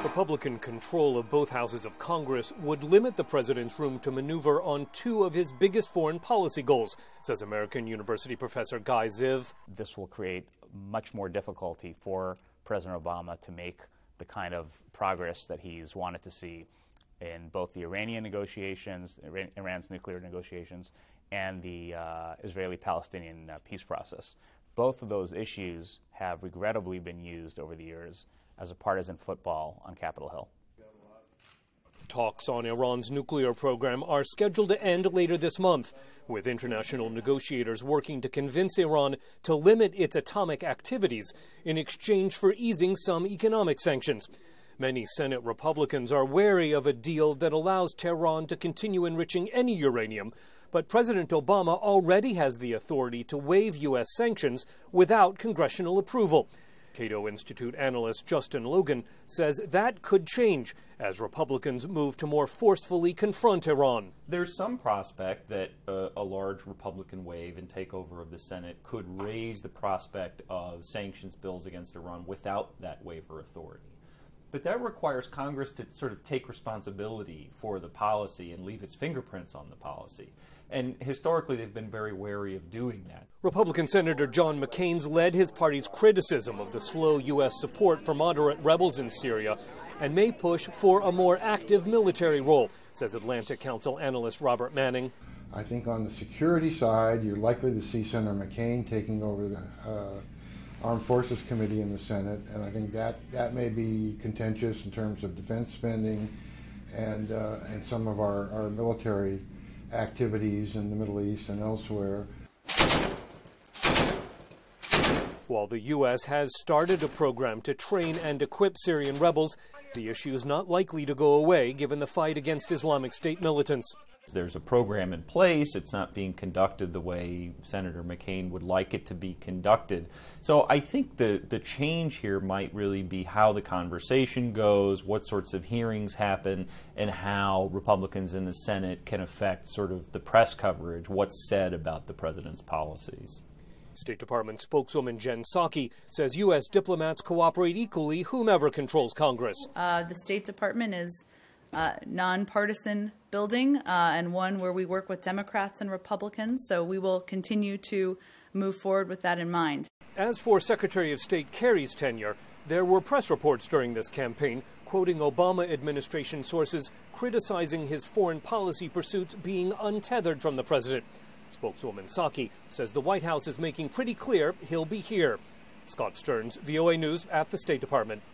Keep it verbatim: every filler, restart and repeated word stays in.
Republican control of both houses of Congress would limit the president's room to maneuver on two of his biggest foreign policy goals, says American University professor Guy Ziv. This will create much more difficulty for President Obama to make the kind of progress that he's wanted to see in both the Iranian negotiations, Iran, Iran's nuclear negotiations, and the uh, Israeli-Palestinian uh, peace process. Both of those issues have regrettably been used over the years as a partisan football on Capitol Hill. Talks on Iran's nuclear program are scheduled to end later this month, with international negotiators working to convince Iran to limit its atomic activities in exchange for easing some economic sanctions. Many Senate Republicans are wary of a deal that allows Tehran to continue enriching any uranium, but President Obama already has the authority to waive U S sanctions without congressional approval. Cato Institute analyst Justin Logan says that could change as Republicans move to more forcefully confront Iran. There's some prospect that uh, a large Republican wave and takeover of the Senate could raise the prospect of sanctions bills against Iran without that waiver authority. But that requires Congress to sort of take responsibility for the policy and leave its fingerprints on the policy. And historically, they've been very wary of doing that. Republican Senator John McCain's led his party's criticism of the slow U S support for moderate rebels in Syria and may push for a more active military role, says Atlantic Council analyst Robert Manning. I think on the security side, you're likely to see Senator McCain taking over the uh, Armed Forces Committee in the Senate, and I think that, that may be contentious in terms of defense spending and, uh, and some of our, our military activities in the Middle East and elsewhere. While the U S has started a program to train and equip Syrian rebels, the issue is not likely to go away given the fight against Islamic State militants. There's a program in place. It's not being conducted the way Senator McCain would like it to be conducted. So I think the, the change here might really be how the conversation goes, what sorts of hearings happen, and how Republicans in the Senate can affect sort of the press coverage, what's said about the president's policies. State Department spokeswoman Jen Psaki says U S diplomats cooperate equally whomever controls Congress. Uh, the State Department is Uh, nonpartisan building uh, and one where we work with Democrats and Republicans, so we will continue to move forward with that in mind. As for Secretary of State Kerry's tenure, there were press reports during this campaign quoting Obama administration sources criticizing his foreign policy pursuits being untethered from the president. Spokeswoman Psaki says the White House is making pretty clear he'll be here. Scott Stearns, V O A News at the State Department.